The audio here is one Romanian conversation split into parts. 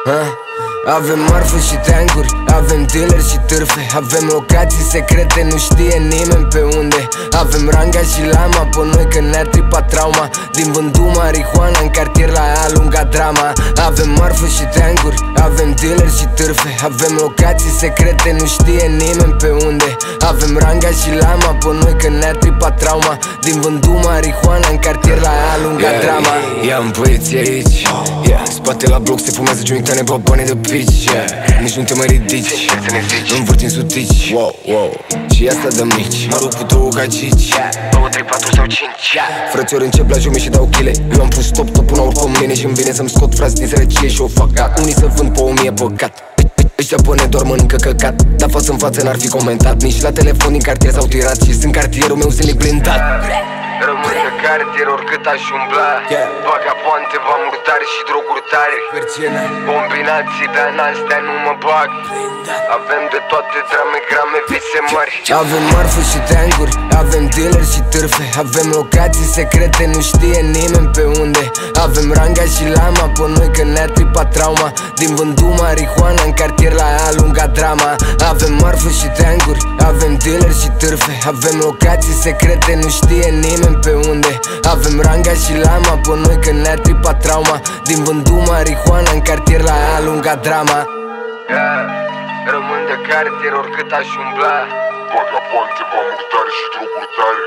Avem marfă și tankuri, avem dealer și târfe, avem locații secrete, nu știe nimeni pe unde. Avem ranga și lama pe noi că ne-a tripat trauma. Din vându marihuana în cartier la aia lunga drama. Avem marfă și tankuri, avem dealer și târfe, avem locații secrete, nu știe nimeni pe unde. Avem ranga și lama pe noi că ne-a tripat trauma. Din vându marihuana în cartier la aia lunga drama. Ia-mi băieții aici, spate la bloc se fumează jointane pe bani de pici, nici nu te mai ridici, învârti în sutici, și asta dă mici. Mă duc cu două gagici, 2, 3, 4 sau 5. Frățiori încep la jume și dau chile. Eu am pus stop până urc pe mine și-mi vine să-mi scot frați din sărăcie și o fac cat. Unii să vând pe 1000 păcat, ăștia până doar mănâncă căcat. Dar față în față n-ar fi comentat, nici la telefon din cartier s-au tirat. Și sunt cartierul meu zilnic blindat. Rămân de cartier oricât aș umbla, vagabonde, murdari și droguri tare, combinații, dar n-astea nu mă bag. Avem de toate, drame, grame, vise mari. Avem marfă și tankuri, avem dealer și târfe, avem locații secrete, nu știe nimeni pe unde. Avem ranga și lama pe noi că ne-a tripat trauma. Din vându marihuana în cartier la aia lunga drama. Avem marfă și tankuri, avem dealer și târfe, avem locații secrete, nu știe nimeni pe unde. Avem ranga și lama pe noi că ne-a tripat trauma. Din vându marihuana în cartier la aia lunga drama. Rămân de cartier oricât aș umbla, vagabonde, murdari și droguri tare,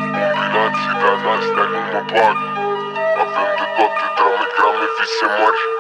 combinații, dar n-astea nu mă bag. Avem de toate, drame, grame, vise mari.